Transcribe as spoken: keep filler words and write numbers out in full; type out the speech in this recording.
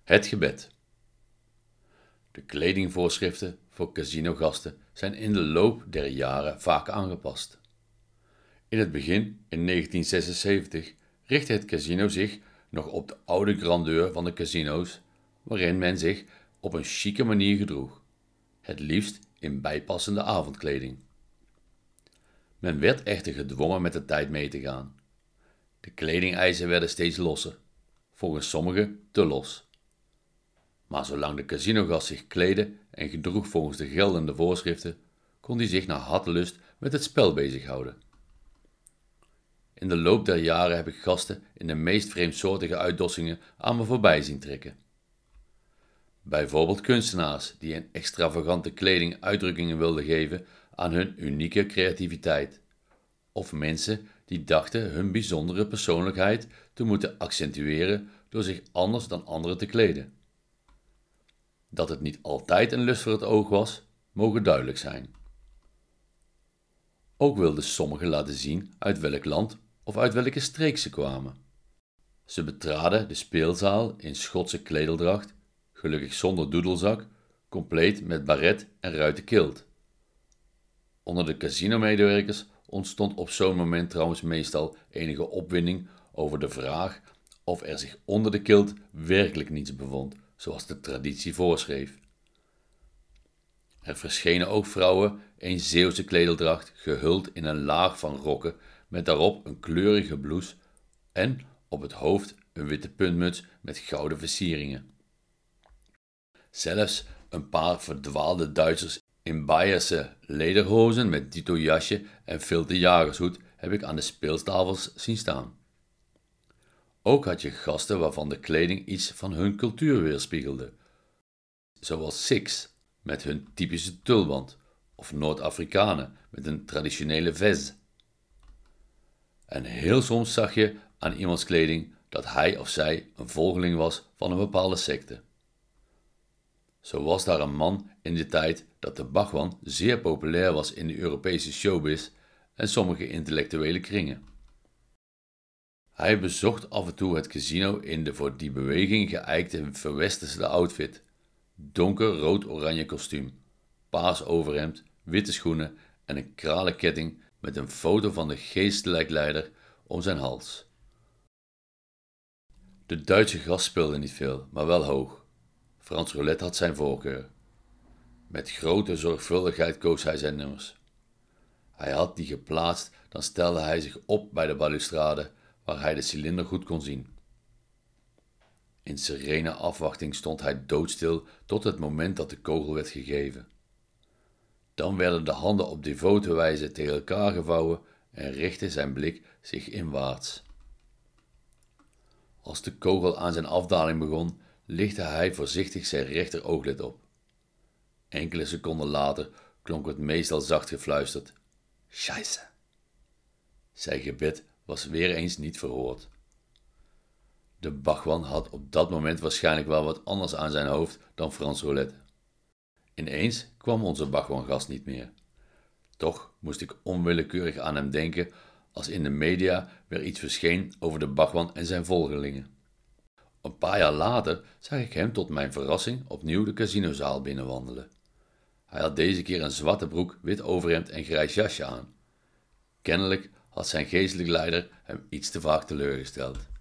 Het gebed. De kledingvoorschriften voor casinogasten zijn in de loop der jaren vaak aangepast. In het begin, in negentien zesenzeventig, richtte het casino zich nog op de oude grandeur van de casino's, waarin men zich op een chique manier gedroeg, het liefst in bijpassende avondkleding. Men werd echter gedwongen met de tijd mee te gaan. De kledingeisen werden steeds losser, volgens sommigen te los. Maar zolang de casinogast zich kleedde en gedroeg volgens de geldende voorschriften, kon hij zich naar hartelust met het spel bezighouden. In de loop der jaren heb ik gasten in de meest vreemdsoortige uitdossingen aan me voorbij zien trekken. Bijvoorbeeld kunstenaars die in extravagante kleding uitdrukkingen wilden geven aan hun unieke creativiteit. Of mensen die dachten hun bijzondere persoonlijkheid te moeten accentueren door zich anders dan anderen te kleden. Dat het niet altijd een lust voor het oog was, mogen duidelijk zijn. Ook wilden sommigen laten zien uit welk land of uit welke streek ze kwamen. Ze betraden de speelzaal in Schotse kledeldracht, gelukkig zonder doedelzak, compleet met baret en ruite kilt. Onder de casinomedewerkers ontstond op zo'n moment trouwens meestal enige opwinding over de vraag of er zich onder de kilt werkelijk niets bevond, zoals de traditie voorschreef. Er verschenen ook vrouwen in Zeeuwse kledeldracht, gehuld in een laag van rokken met daarop een kleurige blouse en op het hoofd een witte puntmuts met gouden versieringen. Zelfs een paar verdwaalde Duitsers in Beierse lederhozen met dito jasje en filte jagershoed heb ik aan de speeltafels zien staan. Ook had je gasten waarvan de kleding iets van hun cultuur weerspiegelde, zoals Sikhs met hun typische tulband of Noord-Afrikanen met een traditionele vest. En heel soms zag je aan iemands kleding dat hij of zij een volgeling was van een bepaalde secte. Zo was daar een man in de tijd dat de Bhagwan zeer populair was in de Europese showbiz en sommige intellectuele kringen. Hij bezocht af en toe het casino in de voor die beweging geëikte verwesterde outfit, donker rood-oranje kostuum, paars overhemd, witte schoenen en een kralenketting met een foto van de geestelijk leider om zijn hals. De Duitse gast speelde niet veel, maar wel hoog. Frans Roulette had zijn voorkeur. Met grote zorgvuldigheid koos hij zijn nummers. Hij had die geplaatst, dan stelde hij zich op bij de balustrade, waar hij de cilinder goed kon zien. In serene afwachting stond hij doodstil tot het moment dat de kogel werd gegeven. Dan werden de handen op devote wijze tegen elkaar gevouwen en richtte zijn blik zich inwaarts. Als de kogel aan zijn afdaling begon, lichtte hij voorzichtig zijn rechterooglet op. Enkele seconden later klonk het meestal zacht gefluisterd: Scheisse. Zijn gebed was weer eens niet verhoord. De Bhagwan had op dat moment waarschijnlijk wel wat anders aan zijn hoofd dan Frans Roulette. Ineens kwam onze Bhagwan-gast niet meer. Toch moest ik onwillekeurig aan hem denken als in de media weer iets verscheen over de Bhagwan en zijn volgelingen. Een paar jaar later zag ik hem tot mijn verrassing opnieuw de casinozaal binnenwandelen. Hij had deze keer een zwarte broek, wit overhemd en grijs jasje aan. Kennelijk had zijn geestelijk leider hem iets te vaak teleurgesteld.